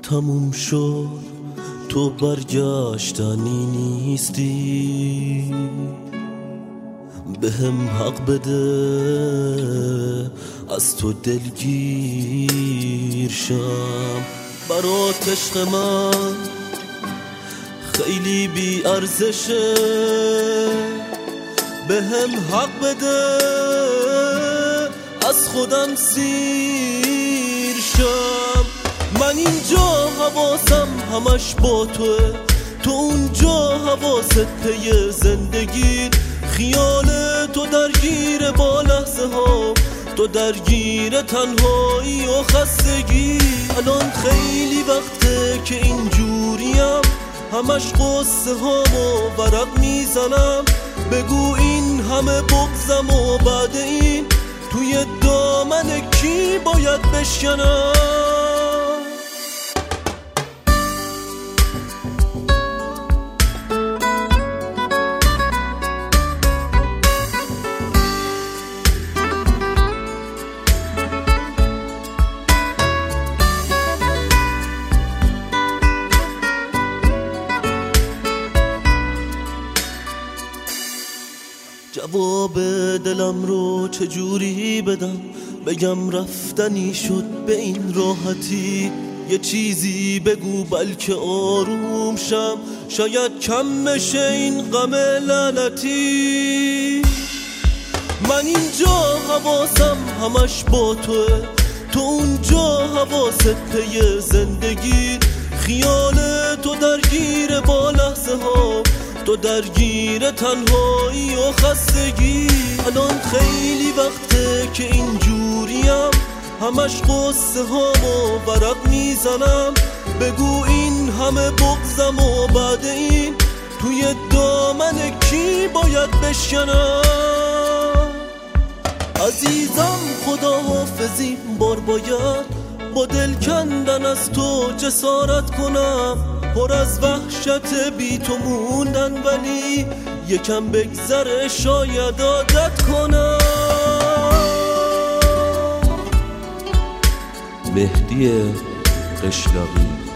تموم شد تو برگشتنی نیستی، به هم حق بده از تو دلگیر شم. برات عشق من خیلی بی ارزشه، به هم حق بده از خودم سیر شم. من اینجا حواسم همش با توه، تو اونجا حواست پی زندگی، خیال تو درگیر با لحظه ها، تو درگیر تنهایی و خستگی. الان خیلی وقته که اینجوریم، همش قصه هامو ورق میزنم. بگو این همه بغضم و بعد این توی دامن کی باید بشکنم؟ جواب دلم رو چجوری بدم؟ بگم رفتنی شد به این راحتی؟ یه چیزی بگو بلکه آروم شم، شاید کم بشه این غم لعنتی. من اینجا حواسم همش با توه، تو اونجا حواست پی زندگی، خیال تو درگیر با لحظه ها، تو درگیر تنهایی و خستگی. الان خیلی وقته که اینجوریم، همش قصه هامو ورق میزنم. بگو این همه بغضم و بعد این توی دامن کی باید بشکنم؟ عزیزم خدا حافظی بار باید با دل کندن از تو جسارت کنم، پر از وحشت بی تو موندن، ولی یکم بگذره شاید عادت کنم. مهدی قشلاقی